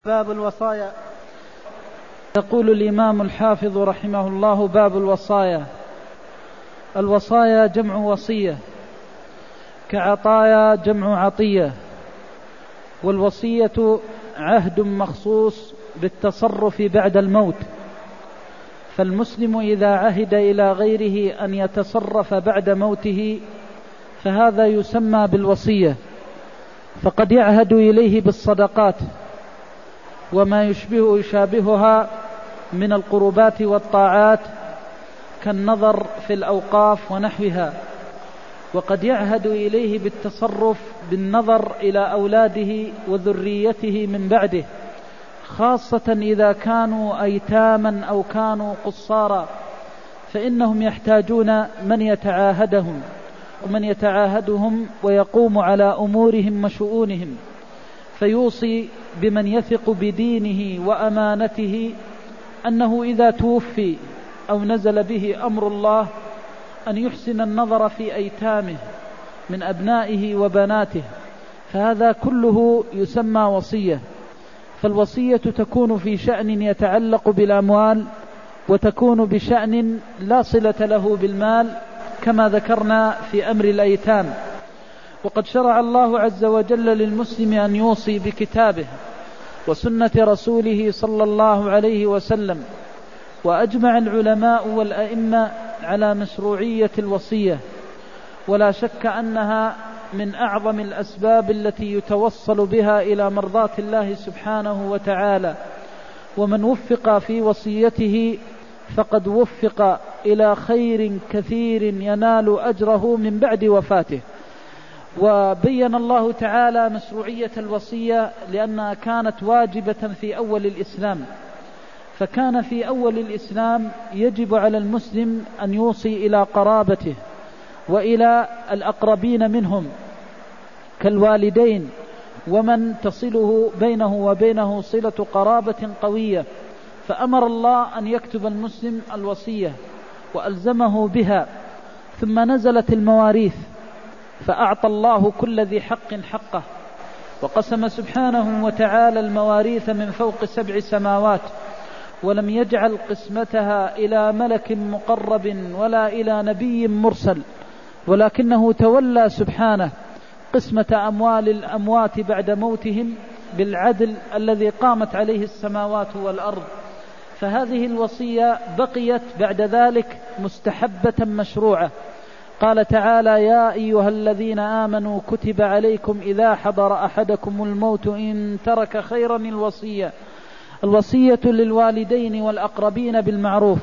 باب الوصايا. يقول الإمام الحافظ رحمه الله: باب الوصايا. الوصايا جمع وصية، كعطايا جمع عطية، والوصية عهد مخصوص بالتصرف بعد الموت، فالمسلم إذا عهد إلى غيره أن يتصرف بعد موته فهذا يسمى بالوصية، فقد يعهد إليه بالصدقات وما يشابهها من القربات والطاعات كالنظر في الأوقاف ونحوها، وقد يعهد إليه بالتصرف بالنظر إلى أولاده وذريته من بعده، خاصة إذا كانوا أيتاما أو كانوا قصارا، فإنهم يحتاجون من يتعاهدهم ويقوم على أمورهم وشؤونهم، فيوصي بمن يثق بدينه وأمانته أنه إذا توفي أو نزل به أمر الله أن يحسن النظر في أيتامه من أبنائه وبناته، فهذا كله يسمى وصية. فالوصية تكون في شأن يتعلق بالأموال، وتكون بشأن لا صلة له بالمال كما ذكرنا في أمر الأيتام. وقد شرع الله عز وجل للمسلم أن يوصي بكتابه وسنة رسوله صلى الله عليه وسلم، وأجمع العلماء والأئمة على مشروعية الوصية، ولا شك أنها من أعظم الأسباب التي يتوصل بها إلى مرضاة الله سبحانه وتعالى، ومن وفق في وصيته فقد وفق إلى خير كثير ينال أجره من بعد وفاته. وبين الله تعالى مشروعية الوصية لأنها كانت واجبة في أول الإسلام، فكان في أول الإسلام يجب على المسلم أن يوصي إلى قرابته وإلى الأقربين منهم كالوالدين ومن تصله بينه وبينه صلة قرابة قوية، فأمر الله أن يكتب المسلم الوصية وألزمه بها. ثم نزلت المواريث فأعطى الله كل ذي حق حقه، وقسم سبحانه وتعالى المواريث من فوق 7 سماوات، ولم يجعل قسمتها إلى ملك مقرب ولا إلى نبي مرسل، ولكنه تولى سبحانه قسمة أموال الأموات بعد موتهم بالعدل الذي قامت عليه السماوات والأرض. فهذه الوصية بقيت بعد ذلك مستحبة مشروعة. قال تعالى: يا أيها الذين آمنوا كتب عليكم إذا حضر أحدكم الموت إن ترك خيرا الوصية للوالدين والأقربين بالمعروف.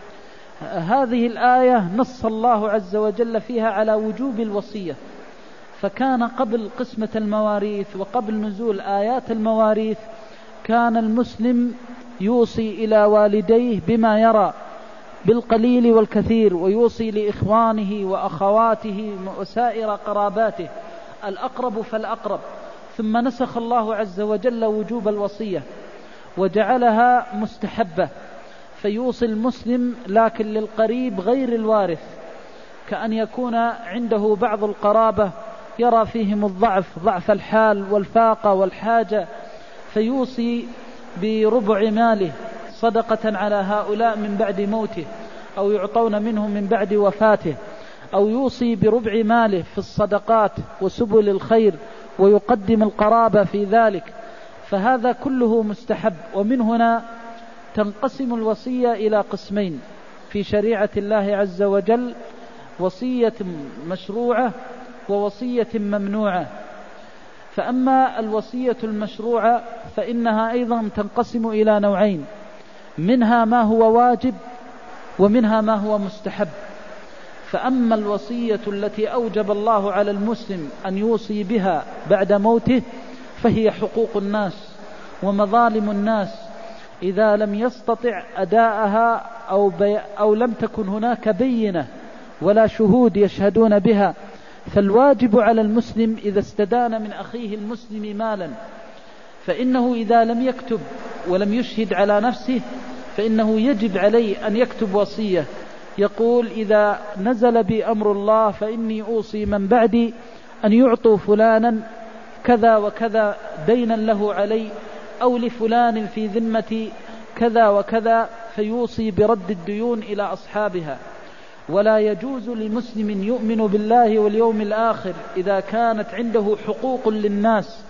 هذه الآية نص الله عز وجل فيها على وجوب الوصية، فكان قبل قسمة المواريث وقبل نزول آيات المواريث كان المسلم يوصي إلى والديه بما يرى بالقليل والكثير، ويوصي لإخوانه وأخواته وسائر قراباته الأقرب فالأقرب. ثم نسخ الله عز وجل وجوب الوصية وجعلها مستحبة، فيوصي المسلم لكن للقريب غير الوارث، كأن يكون عنده بعض القرابة يرى فيهم ضعف الحال والفاقة والحاجة، فيوصي بربع ماله صدقة على هؤلاء من بعد موته، أو يعطون منه من بعد وفاته، أو يوصي بربع ماله في الصدقات وسبل الخير ويقدم القرابة في ذلك، فهذا كله مستحب. ومن هنا تنقسم الوصية إلى قسمين في شريعة الله عز وجل: وصية مشروعة ووصية ممنوعة. فأما الوصية المشروعة فإنها أيضا تنقسم إلى نوعين: منها ما هو واجب ومنها ما هو مستحب. فأما الوصية التي أوجب الله على المسلم أن يوصي بها بعد موته فهي حقوق الناس ومظالم الناس إذا لم يستطع أداءها أو لم تكن هناك بينة ولا شهود يشهدون بها. فالواجب على المسلم إذا استدان من أخيه المسلم مالا فإنه إذا لم يكتب ولم يشهد على نفسه فإنه يجب عليه أن يكتب وصية، يقول: إذا نزل بي أمر الله فإني أوصي من بعدي أن يعطوا فلانا كذا وكذا دينا له علي، أو لفلان في ذمة كذا وكذا، فيوصي برد الديون إلى أصحابها. ولا يجوز لمسلم يؤمن بالله واليوم الآخر إذا كانت عنده حقوق للناس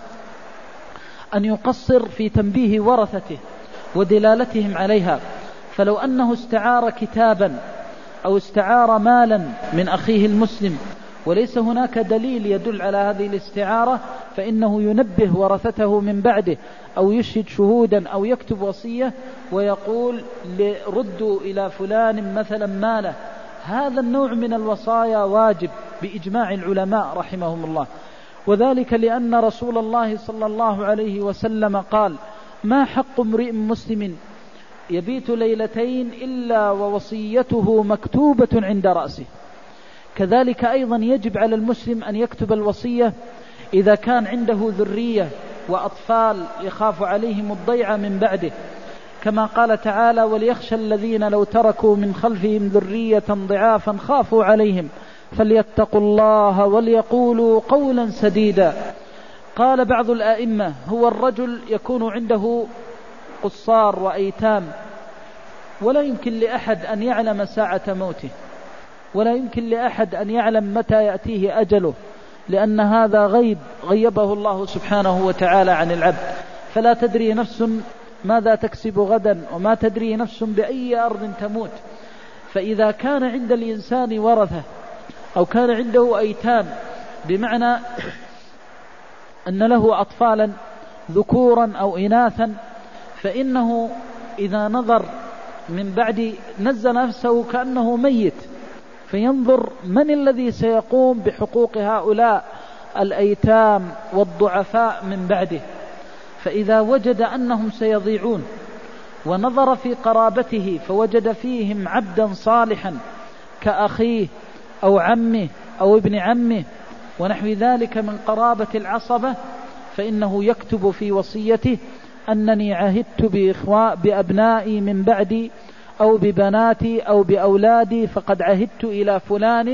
أن يقصر في تنبيه ورثته ودلالتهم عليها. فلو أنه استعار كتابا أو استعار مالا من أخيه المسلم وليس هناك دليل يدل على هذه الاستعارة، فإنه ينبه ورثته من بعده أو يشهد شهودا أو يكتب وصية ويقول ردوا إلى فلان مثلا ماله. هذا النوع من الوصايا واجب بإجماع العلماء رحمهم الله، وذلك لأن رسول الله صلى الله عليه وسلم قال: ما حق امرئ مسلم يبيت ليلتين إلا ووصيته مكتوبة عند رأسه. كذلك أيضا يجب على المسلم أن يكتب الوصية إذا كان عنده ذرية وأطفال يخاف عليهم الضيعة من بعده، كما قال تعالى: وليخشى الذين لو تركوا من خلفهم ذرية ضعافا خافوا عليهم فليتقوا الله وليقولوا قولا سديدا. قال بعض الآئمة: هو الرجل يكون عنده قصار وأيتام ولا يمكن لأحد أن يعلم ساعة موته، ولا يمكن لأحد أن يعلم متى يأتيه أجله، لأن هذا غيب غيبه الله سبحانه وتعالى عن العبد، فلا تدري نفس ماذا تكسب غدا وما تدري نفس بأي أرض تموت. فإذا كان عند الإنسان ورثة أو كان عنده أيتام، بمعنى أن له أطفالا ذكورا أو إناثا، فإنه إذا نظر من بعد نزل نفسه كأنه ميت، فينظر من الذي سيقوم بحقوق هؤلاء الأيتام والضعفاء من بعده. فإذا وجد أنهم سيضيعون ونظر في قرابته فوجد فيهم عبدا صالحا كأخيه أو عمه أو ابن عمه ونحو ذلك من قرابة العصبة، فإنه يكتب في وصيته: أنني عهدت بأبنائي من بعدي أو ببناتي أو بأولادي، فقد عهدت إلى فلان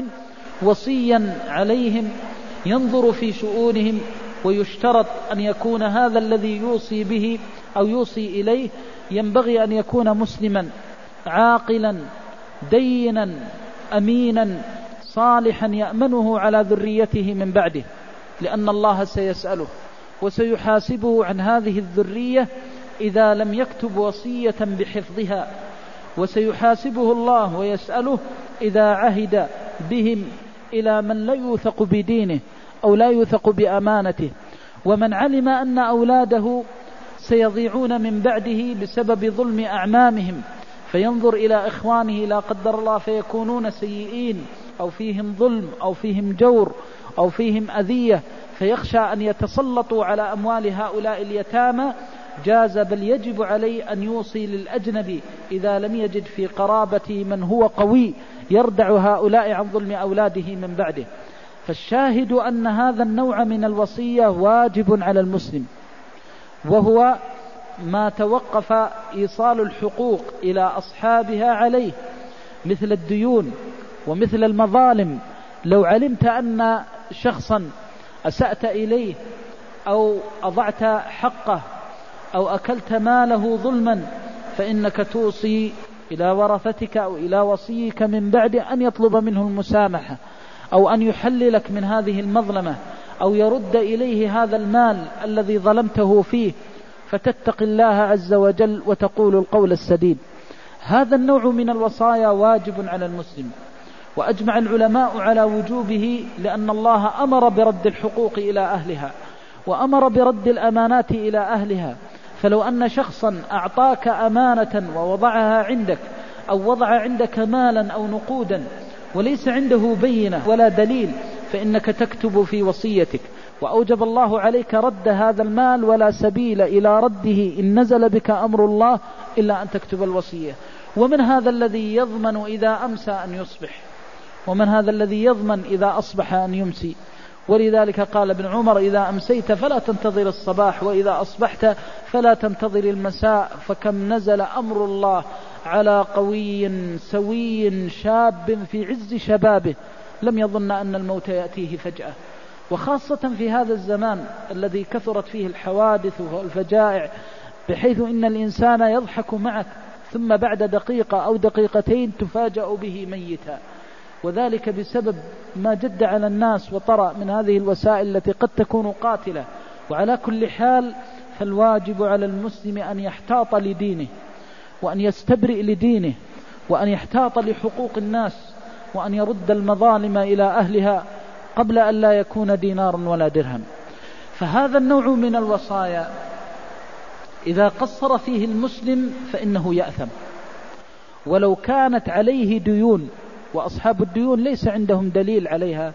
وصيا عليهم ينظر في شؤونهم. ويشترط أن يكون هذا الذي يوصي به أو يوصي إليه ينبغي أن يكون مسلما عاقلا دينا أمينا صالحا يأمنه على ذريته من بعده، لأن الله سيسأله وسيحاسبه عن هذه الذرية إذا لم يكتب وصية بحفظها، وسيحاسبه الله ويسأله إذا عهد بهم إلى من لا يوثق بدينه أو لا يوثق بأمانته. ومن علم أن أولاده سيضيعون من بعده بسبب ظلم أعمامهم، فينظر إلى إخوانه لا قدر الله فيكونون سيئين أو فيهم ظلم أو فيهم جور أو فيهم أذية، فيخشى أن يتسلطوا على أموال هؤلاء اليتامى، جاز بل يجب عليه أن يوصي للأجنبي إذا لم يجد في قرابة من هو قوي يردع هؤلاء عن ظلم أولاده من بعده. فالشاهد أن هذا النوع من الوصية واجب على المسلم، وهو ما توقف إيصال الحقوق إلى أصحابها عليه، مثل الديون ومثل المظالم. لو علمت أن شخصا أسأت إليه أو أضعت حقه أو أكلت ماله ظلما، فإنك توصي إلى ورثتك أو إلى وصيك من بعد أن يطلب منه المسامحة أو أن يحللك من هذه المظلمة أو يرد إليه هذا المال الذي ظلمته فيه، فتتقي الله عز وجل وتقول القول السديد. هذا النوع من الوصايا واجب على المسلم، وأجمع العلماء على وجوبه، لأن الله أمر برد الحقوق إلى أهلها وأمر برد الأمانات إلى أهلها. فلو أن شخصا أعطاك أمانة ووضعها عندك أو وضع عندك مالا أو نقودا وليس عنده بينة ولا دليل، فإنك تكتب في وصيتك، وأوجب الله عليك رد هذا المال، ولا سبيل إلى رده إن نزل بك أمر الله إلا أن تكتب الوصية. ومن هذا الذي يضمن إذا أمسى أن يصبح، ومن هذا الذي يضمن إذا أصبح أن يمسي. ولذلك قال ابن عمر: إذا أمسيت فلا تنتظر الصباح، وإذا أصبحت فلا تنتظر المساء، فكم نزل أمر الله على قوي سوي شاب في عز شبابه لم يظن أن الموت يأتيه فجأة. وخاصة في هذا الزمان الذي كثرت فيه الحوادث والفجائع بحيث إن الإنسان يضحك معك ثم بعد دقيقة أو دقيقتين تفاجأ به ميتا، وذلك بسبب ما جد على الناس وطرأ من هذه الوسائل التي قد تكون قاتلة. وعلى كل حال فالواجب على المسلم أن يحتاط لدينه، وأن يستبرئ لدينه، وأن يحتاط لحقوق الناس، وأن يرد المظالم إلى أهلها قبل أن لا يكون دينار ولا درهم. فهذا النوع من الوصايا إذا قصر فيه المسلم فإنه يأثم، ولو كانت عليه ديون وأصحاب الديون ليس عندهم دليل عليها،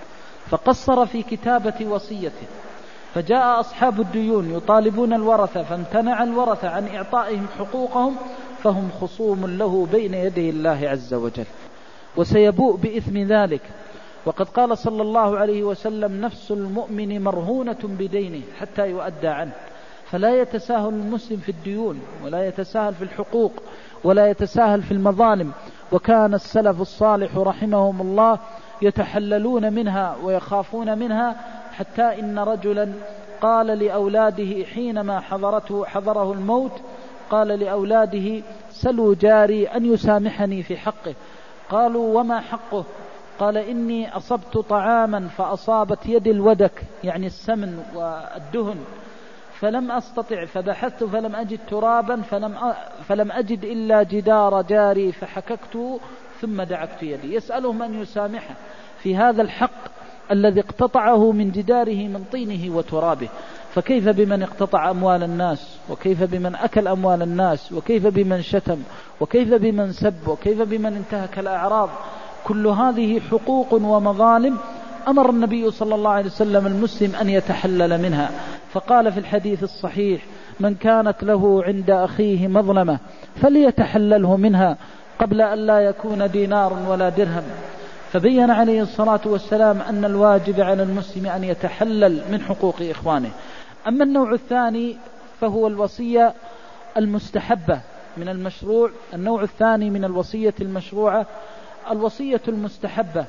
فقصر في كتابة وصيته، فجاء أصحاب الديون يطالبون الورثة فامتنع الورثة عن إعطائهم حقوقهم، فهم خصوم له بين يدي الله عز وجل، وسيبوء بإثم ذلك. وقد قال صلى الله عليه وسلم: نفس المؤمن مرهونة بدينه حتى يؤدى عنه. فلا يتساهل المسلم في الديون، ولا يتساهل في الحقوق، ولا يتساهل في المظالم. وكان السلف الصالح رحمهم الله يتحللون منها ويخافون منها، حتى إن رجلا قال لأولاده حينما حضره الموت، قال لأولاده: سلوا جاري أن يسامحني في حقه. قالوا: وما حقه؟ قال: إني أصبت طعاما فأصابت يدي الودك، يعني السمن والدهن، فلم أستطع، فبحثت فلم أجد ترابا، فلم أجد إلا جدار جاري فحككته ثم دعكت يدي. يسألهم أن يسامحه في هذا الحق الذي اقتطعه من جداره من طينه وترابه. فكيف بمن اقتطع أموال الناس، وكيف بمن أكل أموال الناس، وكيف بمن شتم، وكيف بمن سب، وكيف بمن انتهك الأعراض؟ كل هذه حقوق ومظالم أمر النبي صلى الله عليه وسلم المسلم أن يتحلل منها، فقال في الحديث الصحيح: من كانت له عند أخيه مظلمة فليتحلله منها قبل أن لا يكون دينار ولا درهم. فبين عليه الصلاة والسلام أن الواجب على المسلم أن يتحلل من حقوق إخوانه. أما النوع الثاني فهو الوصية المستحبة من المشروع. النوع الثاني من الوصية المشروعة الوصية المستحبة،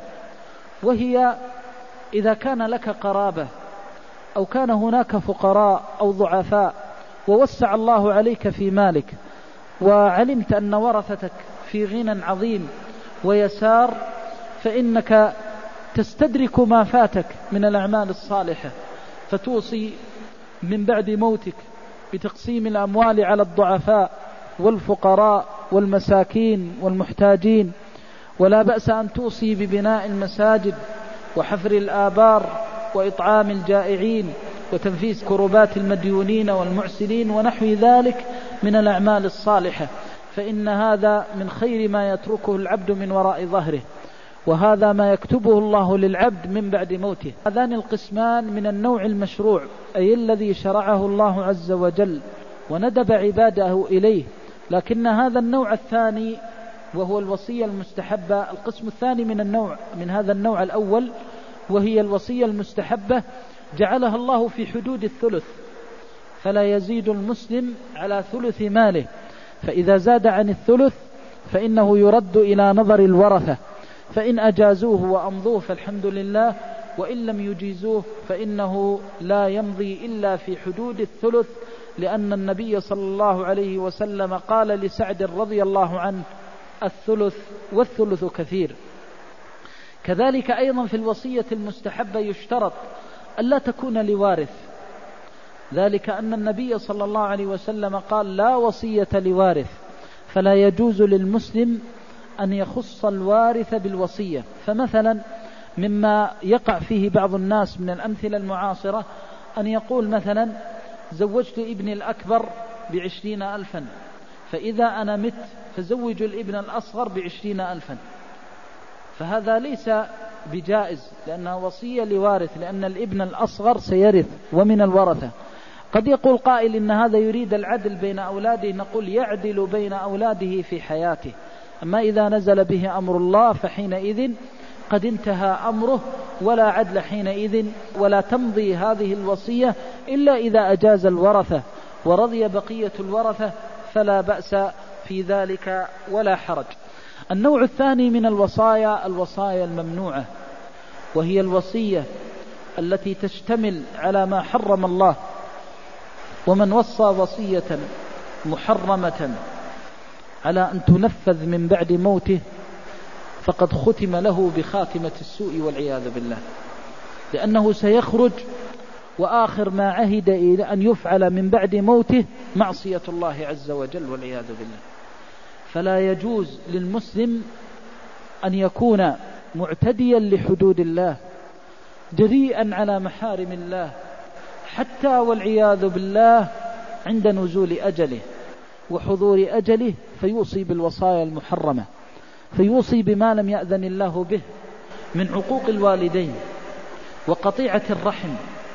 وهي إذا كان لك قرابة أو كان هناك فقراء أو ضعفاء ووسع الله عليك في مالك، وعلمت أن ورثتك في غنى عظيم ويسار، فإنك تستدرك ما فاتك من الأعمال الصالحة، فتوصي من بعد موتك بتقسيم الأموال على الضعفاء والفقراء والمساكين والمحتاجين. ولا بأس أن توصي ببناء المساجد وحفر الآبار وإطعام الجائعين وتنفيذ كربات المديونين والمعسرين ونحو ذلك من الأعمال الصالحة، فإن هذا من خير ما يتركه العبد من وراء ظهره، وهذا ما يكتبه الله للعبد من بعد موته. هذان القسمان من النوع المشروع، أي الذي شرعه الله عز وجل وندب عباده إليه. لكن هذا النوع الثاني وهو الوصية المستحبة، القسم الثاني من هذا النوع الأول، وهي الوصية المستحبة، جعلها الله في حدود الثلث، فلا يزيد المسلم على ثلث ماله، فإذا زاد عن الثلث فإنه يرد إلى نظر الورثة، فإن أجازوه وأمضوه فالحمد لله، وإن لم يجيزوه فإنه لا يمضي إلا في حدود الثلث، لأن النبي صلى الله عليه وسلم قال لسعد رضي الله عنه: الثلث والثلث كثير. كذلك أيضا في الوصية المستحبة يشترط ألا تكون لوارث، ذلك أن النبي صلى الله عليه وسلم قال: لا وصية لوارث، فلا يجوز للمسلم أن يخص الوارث بالوصية. فمثلا مما يقع فيه بعض الناس من الأمثلة المعاصرة أن يقول مثلا: زوجت ابني الأكبر ب20,000، فإذا أنا مت فزوج الابن الأصغر ب20,000. فهذا ليس بجائز، لأنها وصية لوارث، لأن الابن الأصغر سيرث ومن الورثة. قد يقول قائل إن هذا يريد العدل بين أولاده، نقول: يعدل بين أولاده في حياته، أما إذا نزل به أمر الله فحينئذ قد انتهى أمره، ولا عدل حينئذ، ولا تمضي هذه الوصية إلا إذا أجاز الورثة ورضي بقية الورثة، فلا بأس في ذلك ولا حرج. النوع الثاني من الوصايا الوصايا الممنوعة، وهي الوصية التي تشتمل على ما حرم الله ومن وصى وصية محرمة على أن تنفذ من بعد موته فقد ختم له بخاتمة السوء والعياذ بالله، لأنه سيخرج وآخر ما عهد إلى أن يفعل من بعد موته معصية الله عز وجل والعياذ بالله. فلا يجوز للمسلم أن يكون معتديا لحدود الله جريئا على محارم الله حتى والعياذ بالله عند نزول أجله وحضور أجله فيوصي بالوصايا المحرمة، فيوصي بما لم يأذن الله به من عقوق الوالدين وقطيعة الرحم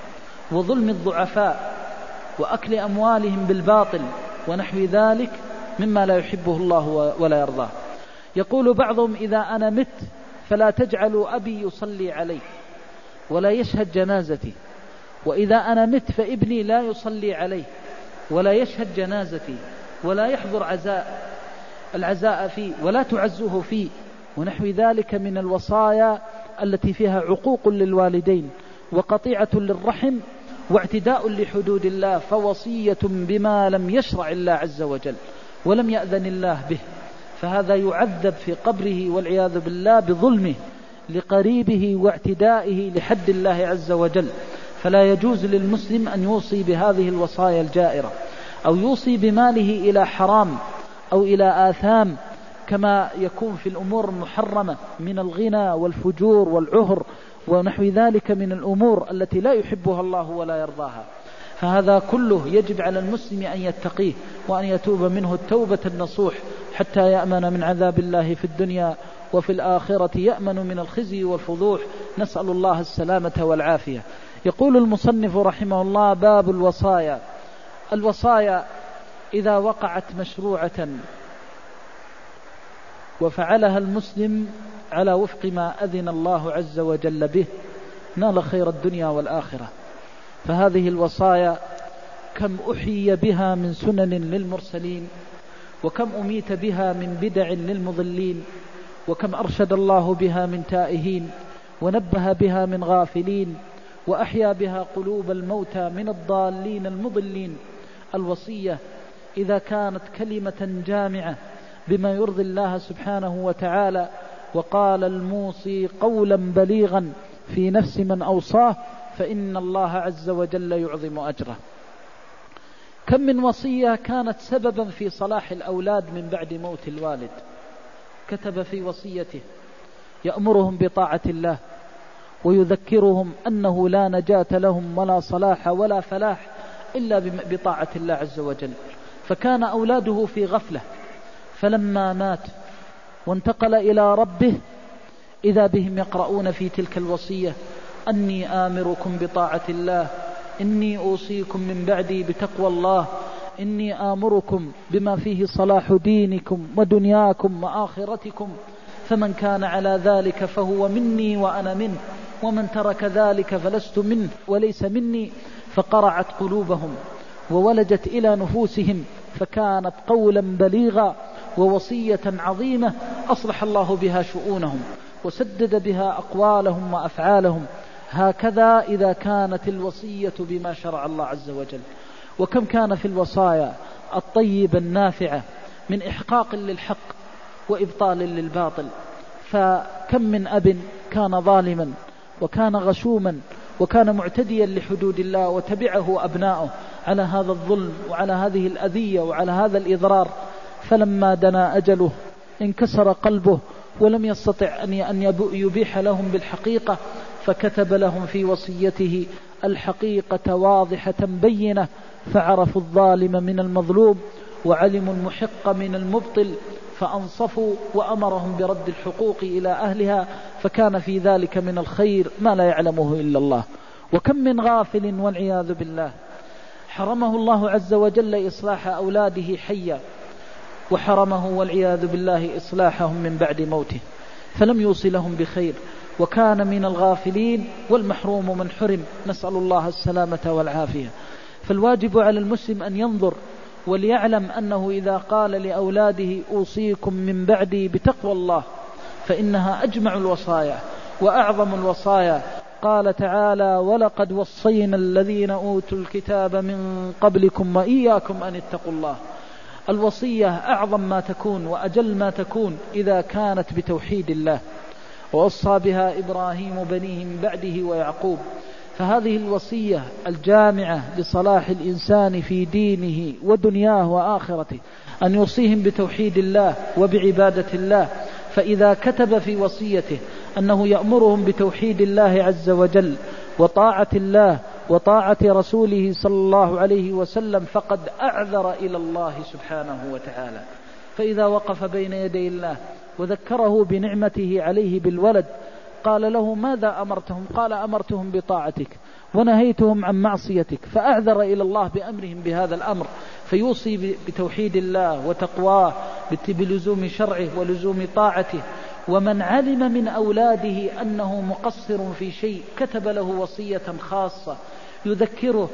وظلم الضعفاء وأكل أموالهم بالباطل ونحو ذلك مما لا يحبه الله ولا يرضاه. يقول بعضهم: إذا أنا مت فلا تجعلوا أبي يصلي علي ولا يشهد جنازتي، وإذا أنا مت فابني لا يصلي علي ولا يشهد جنازتي ولا يحضر العزاء فيه ولا تعزوه فيه، ونحو ذلك من الوصايا التي فيها عقوق للوالدين وقطيعة للرحم واعتداء لحدود الله، فوصية بما لم يشرع الله عز وجل ولم يأذن الله به، فهذا يعذب في قبره والعياذ بالله بظلمه لقريبه واعتدائه لحد الله عز وجل. فلا يجوز للمسلم أن يوصي بهذه الوصايا الجائرة أو يوصي بماله إلى حرام أو إلى آثام كما يكون في الأمور المحرمة من الغنى والفجور والعهر ونحو ذلك من الأمور التي لا يحبها الله ولا يرضاها. فهذا كله يجب على المسلم أن يتقيه وأن يتوب منه التوبة النصوح حتى يأمن من عذاب الله في الدنيا وفي الآخرة يأمن من الخزي والفضوح، نسأل الله السلامة والعافية. يقول المصنف رحمه الله: باب الوصايا. الوصايا إذا وقعت مشروعة وفعلها المسلم على وفق ما أذن الله عز وجل به نال خير الدنيا والآخرة. فهذه الوصايا كم أحيي بها من سنن للمرسلين، وكم أميت بها من بدع للمضلين، وكم أرشد الله بها من تائهين، ونبه بها من غافلين، وأحيا بها قلوب الموتى من الضالين المضلين. الوصية إذا كانت كلمة جامعة بما يرضي الله سبحانه وتعالى، وقال الموصي قولا بليغا في نفس من أوصاه، فإن الله عز وجل يعظم أجره. كم من وصية كانت سببا في صلاح الأولاد من بعد موت الوالد. كتب في وصيته: يأمرهم بطاعة الله ويذكرهم أنه لا نجاة لهم ولا صلاح ولا فلاح إلا بطاعة الله عز وجل. فكان أولاده في غفلة، فلما مات وانتقل إلى ربه إذا بهم يقرؤون في تلك الوصية: أني آمركم بطاعة الله، إني أوصيكم من بعدي بتقوى الله، إني آمركم بما فيه صلاح دينكم ودنياكم وآخرتكم، فمن كان على ذلك فهو مني وأنا منه، ومن ترك ذلك فلست منه وليس مني. فقرعت قلوبهم وولجت إلى نفوسهم، فكانت قولا بليغا ووصية عظيمة أصلح الله بها شؤونهم وسدد بها أقوالهم وأفعالهم. هكذا إذا كانت الوصية بما شرع الله عز وجل. وكم كان في الوصايا الطيبة النافعة من إحقاق للحق وإبطال للباطل. فكم من أب كان ظالما وكان غشوما وكان معتديا لحدود الله وتبعه أبناؤه على هذا الظلم وعلى هذه الأذية وعلى هذا الإضرار، فلما دنا أجله انكسر قلبه ولم يستطع أن يبيح لهم بالحقيقة، فكتب لهم في وصيته الحقيقة واضحة بينة، فعرفوا الظالم من المظلوم وعلموا المحق من المبطل، فأنصفوا وأمرهم برد الحقوق إلى أهلها، فكان في ذلك من الخير ما لا يعلمه إلا الله. وكم من غافل والعياذ بالله حرمه الله عز وجل إصلاح أولاده حيا، وحرمه والعياذ بالله إصلاحهم من بعد موته، فلم يوصلهم بخير، وكان من الغافلين والمحروم من حرم، نسأل الله السلامة والعافية. فالواجب على المسلم أن ينظر وليعلم أنه إذا قال لأولاده أوصيكم من بعدي بتقوى الله، فإنها أجمع الوصايا وأعظم الوصايا، قال تعالى: ولقد وصينا الذين أوتوا الكتاب من قبلكم وإياكم أن اتقوا الله. الوصية أعظم ما تكون وأجل ما تكون إذا كانت بتوحيد الله، ووصى بها إبراهيم بنيه من بعده ويعقوب. فهذه الوصية الجامعة لصلاح الإنسان في دينه ودنياه وآخرته أن يوصيهم بتوحيد الله وبعبادة الله. فإذا كتب في وصيته أنه يأمرهم بتوحيد الله عز وجل وطاعة الله وطاعة رسوله صلى الله عليه وسلم فقد أعذر إلى الله سبحانه وتعالى. فإذا وقف بين يدي الله وذكره بنعمته عليه بالولد قال له: ماذا أمرتهم؟ قال: أمرتهم بطاعتك ونهيتهم عن معصيتك. فأعذر إلى الله بأمرهم بهذا الأمر، فيوصي بتوحيد الله وتقواه بلزوم شرعه ولزوم طاعته. ومن علم من أولاده أنه مقصر في شيء كتب له وصية خاصة يذكره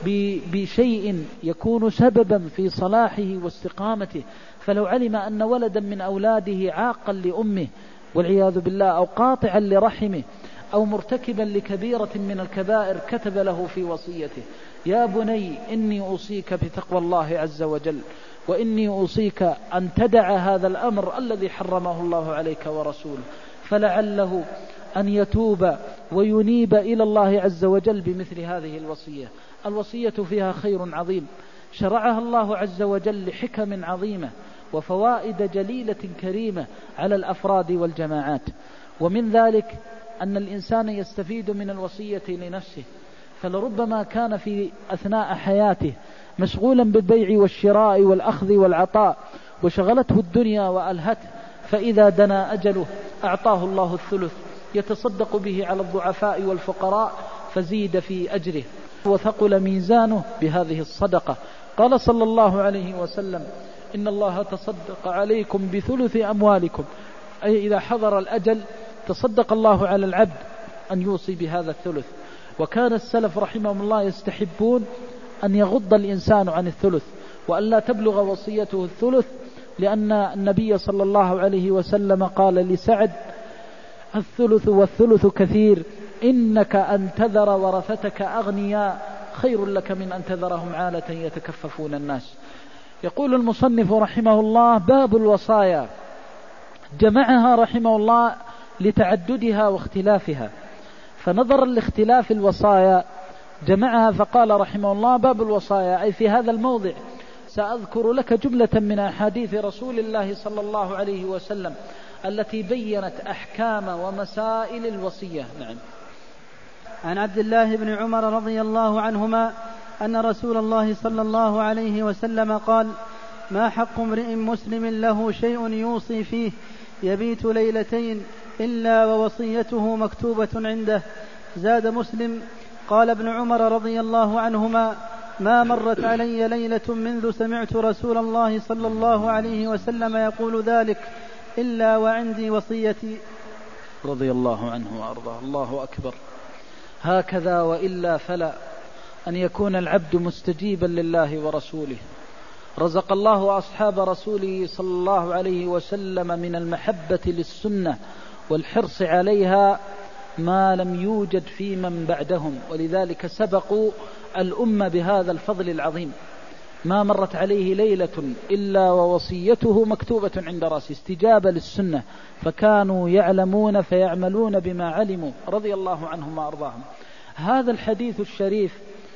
بشيء يكون سببا في صلاحه واستقامته. فلو علم أن ولدا من أولاده عاقا لأمه والعياذ بالله أو قاطعا لرحمه أو مرتكبا لكبيرة من الكبائر كتب له في وصيته: يا بني إني أوصيك بتقوى الله عز وجل، وإني أوصيك أن تدع هذا الأمر الذي حرمه الله عليك ورسوله. فلعله أن يتوب وينيب إلى الله عز وجل بمثل هذه الوصية. الوصية فيها خير عظيم شرعها الله عز وجل لحكم عظيمة وفوائد جليلة كريمة على الأفراد والجماعات. ومن ذلك أن الإنسان يستفيد من الوصية لنفسه، فلربما كان في أثناء حياته مشغولا بالبيع والشراء والأخذ والعطاء وشغلته الدنيا وألهته، فإذا دنا أجله أعطاه الله الثلث يتصدق به على الضعفاء والفقراء فزيد في أجره وثقل ميزانه بهذه الصدقة. قال صلى الله عليه وسلم: إن الله تصدق عليكم بثلث أموالكم، أي إذا حضر الأجل تصدق الله على العبد أن يوصي بهذا الثلث. وكان السلف رحمهم الله يستحبون أن يغض الإنسان عن الثلث وأن لا تبلغ وصيته الثلث، لأن النبي صلى الله عليه وسلم قال لسعد: الثلث والثلث كثير، إنك أن تذر ورثتك أغنياء خير لك من أن تذرهم عالة يتكففون الناس. يقول المصنف رحمه الله: باب الوصايا، جمعها رحمه الله لتعددها واختلافها، فنظرا لاختلاف الوصايا جمعها فقال رحمه الله: باب الوصايا، أي في هذا الموضع سأذكر لك جملة من أحاديث رسول الله صلى الله عليه وسلم التي بيّنت أحكام ومسائل الوصية. نعم. عن عبد الله بن عمر رضي الله عنهما أن رسول الله صلى الله عليه وسلم قال: ما حق امرئ مسلم له شيء يوصي فيه يبيت ليلتين إلا ووصيته مكتوبة عنده. زاد مسلم: قال ابن عمر رضي الله عنهما: ما مرت علي ليلة منذ سمعت رسول الله صلى الله عليه وسلم يقول ذلك إلا وعندي وصيتي. رضي الله عنه وأرضاه. الله أكبر. هكذا وإلا فلا، أن يكون العبد مستجيبا لله ورسوله. رزق الله أصحاب رسوله صلى الله عليه وسلم من المحبة للسنة والحرص عليها ما لم يوجد في من بعدهم، ولذلك سبقوا الأمة بهذا الفضل العظيم. ما مرت عليه ليلة إلا ووصيته مكتوبة عند رأسه، استجابة للسنة، فكانوا يعلمون فيعملون بما علموا رضي الله عنهم وأرضاهم. هذا الحديث الشريف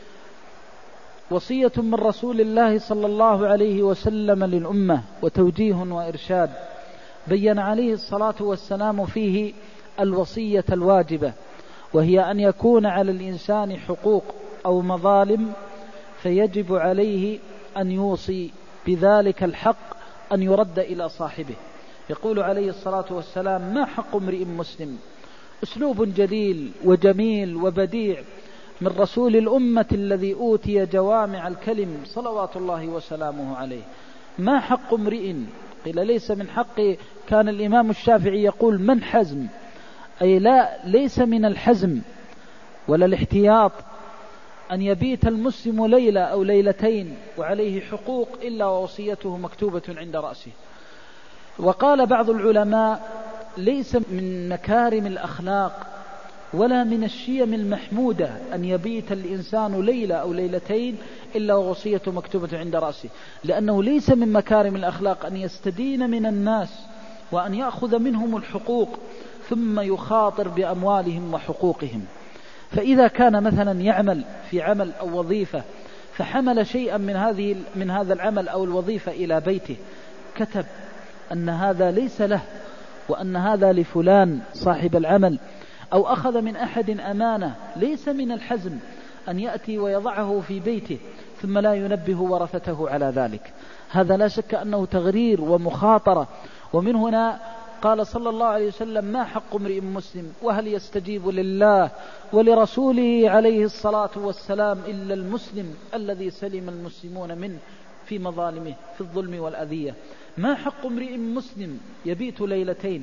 وصية من رسول الله صلى الله عليه وسلم للأمة وتوجيه وإرشاد، بين عليه الصلاة والسلام فيه الوصية الواجبة، وهي أن يكون على الإنسان حقوق أو مظالم فيجب عليه أن يوصي بذلك الحق أن يرد إلى صاحبه. يقول عليه الصلاة والسلام: ما حق امرئ مسلم. أسلوب جليل وجميل وبديع من رسول الأمة الذي أوتي جوامع الكلم صلوات الله وسلامه عليه. ما حق امرئ، قيل ليس من حق. كان الإمام الشافعي يقول: من حزم، أي لا، ليس من الحزم ولا الاحتياط أن يبيت المسلم ليلة أو ليلتين وعليه حقوق إلا ووصيته مكتوبة عند رأسه. وقال بعض العلماء: ليس من مكارم الأخلاق ولا من الشيم المحمودة أن يبيت الإنسان ليلة أو ليلتين إلا ووصيته مكتوبة عند رأسه، لأنه ليس من مكارم الأخلاق أن يستدين من الناس وأن يأخذ منهم الحقوق ثم يخاطر بأموالهم وحقوقهم. فإذا كان مثلا يعمل في عمل أو وظيفة فحمل شيئا من هذا العمل أو الوظيفة إلى بيته، كتب أن هذا ليس له وأن هذا لفلان صاحب العمل، أو أخذ من أحد أمانة، ليس من الحزم أن يأتي ويضعه في بيته ثم لا ينبه ورثته على ذلك. هذا لا شك أنه تغرير ومخاطرة. ومن هنا قال صلى الله عليه وسلم: ما حق امرئ مسلم وهل يستجيب لله ولرسوله عليه الصلاة والسلام إلا المسلم الذي سلم المسلمون منه في مظالمه في الظلم والأذية. ما حق امرئ مسلم يبيت ليلتين؟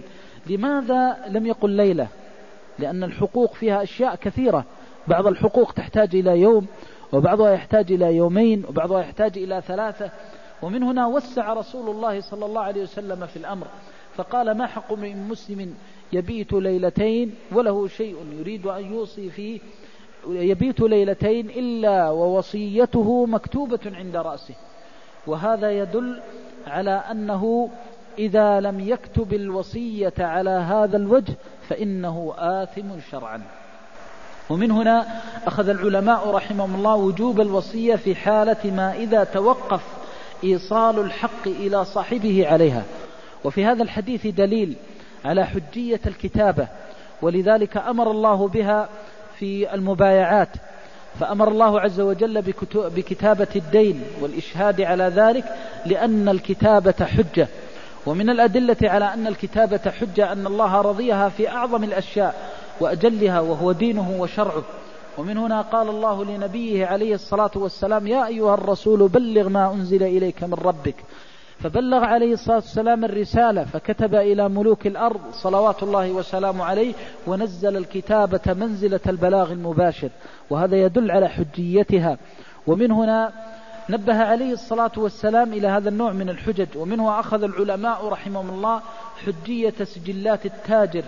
لماذا لم يقل ليلة؟ لأن الحقوق فيها أشياء كثيرة، بعض الحقوق تحتاج إلى يوم، وبعضها يحتاج إلى يومين، وبعضها يحتاج إلى 3. ومن هنا وسع رسول الله صلى الله عليه وسلم في الأمر، فقال: ما حق امرئ مسلم يبيت ليلتين وله شيء يريد أن يوصي فيه يبيت ليلتين إلا ووصيته مكتوبة عند رأسه. وهذا يدل على أنه إذا لم يكتب الوصية على هذا الوجه فإنه آثم شرعا. ومن هنا أخذ العلماء رحمهم الله وجوب الوصية في حالة ما إذا توقف إيصال الحق إلى صاحبه عليها. وفي هذا الحديث دليل على حجية الكتابة، ولذلك أمر الله بها في المبايعات، فأمر الله عز وجل بكتابة الدين والإشهاد على ذلك لأن الكتابة حجة. ومن الأدلة على أن الكتابة حجة أن الله رضيها في أعظم الأشياء وأجلها وهو دينه وشرعه. ومن هنا قال الله لنبيه عليه الصلاة والسلام: يا أيها الرسول بلغ ما أنزل إليك من ربك. فبلغ عليه الصلاة والسلام الرسالة، فكتب إلى ملوك الأرض صلوات الله وسلامه عليه، ونزل الكتابة منزلة البلاغ المباشر، وهذا يدل على حجيتها. ومن هنا نبه عليه الصلاة والسلام إلى هذا النوع من الحجج. ومنه أخذ العلماء رحمهم الله حجية سجلات التاجر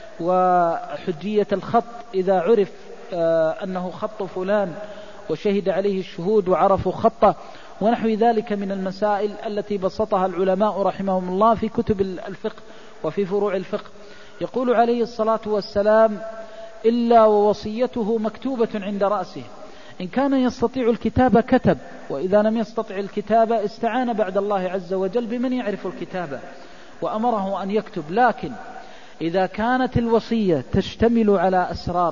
وحجية الخط إذا عرف أنه خط فلان وشهد عليه الشهود وعرفوا خطه، ونحو ذلك من المسائل التي بسطها العلماء رحمهم الله في كتب الفقه وفي فروع الفقه. يقول عليه الصلاة والسلام: إلا ووصيته مكتوبة عند رأسه. إن كان يستطيع الكتابة كتب، وإذا لم يستطع الكتابة استعان بعد الله عز وجل بمن يعرف الكتابة وأمره أن يكتب. لكن إذا كانت الوصية تشتمل على أسرار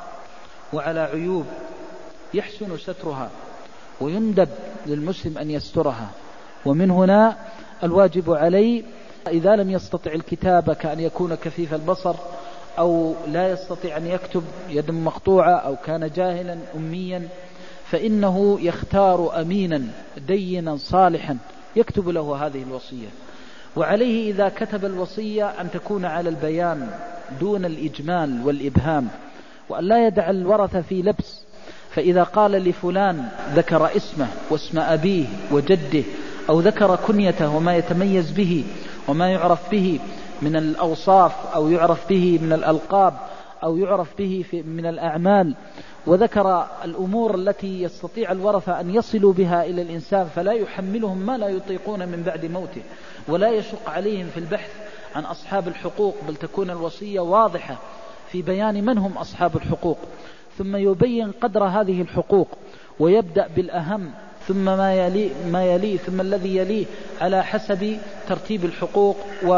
وعلى عيوب يحسن سترها ويندب للمسلم أن يسترها، ومن هنا الواجب عليه إذا لم يستطع الكتابة كأن يكون كفيف البصر أو لا يستطيع أن يكتب يد مقطوعة أو كان جاهلا أميا، فإنه يختار أمينا دينا صالحا يكتب له هذه الوصية. وعليه إذا كتب الوصية أن تكون على البيان دون الإجمال والإبهام، وأن لا يدع الورثة في لبس. فإذا قال لفلان ذكر اسمه واسم أبيه وجده، أو ذكر كنيته وما يتميز به وما يعرف به من الأوصاف، أو يعرف به من الألقاب، أو يعرف به من الأعمال، وذكر الأمور التي يستطيع الورثة أن يصلوا بها إلى الإنسان، فلا يحملهم ما لا يطيقون من بعد موته، ولا يشق عليهم في البحث عن أصحاب الحقوق، بل تكون الوصية واضحة في بيان من هم أصحاب الحقوق، ثم يبين قدر هذه الحقوق، ويبدأ بالأهم ثم ما يليه ثم الذي يليه على حسب ترتيب الحقوق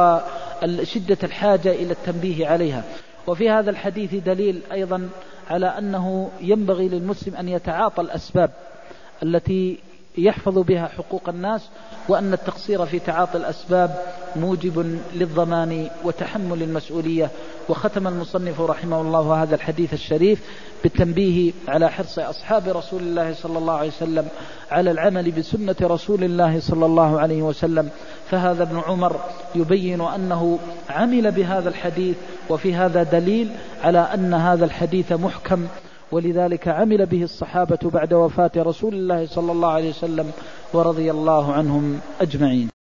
وشدة الحاجة إلى التنبيه عليها. وفي هذا الحديث دليل أيضا على أنه ينبغي للمسلم أن يتعاطى الأسباب التي يحفظ بها حقوق الناس، وأن التقصير في تعاطي الأسباب موجب للضمان وتحمل المسؤولية. وختم المصنف رحمه الله هذا الحديث الشريف بالتنبيه على حرص أصحاب رسول الله صلى الله عليه وسلم على العمل بسنة رسول الله صلى الله عليه وسلم. فهذا ابن عمر يبين أنه عمل بهذا الحديث، وفي هذا دليل على أن هذا الحديث محكم، ولذلك عمل به الصحابة بعد وفاة رسول الله صلى الله عليه وسلم ورضي الله عنهم أجمعين.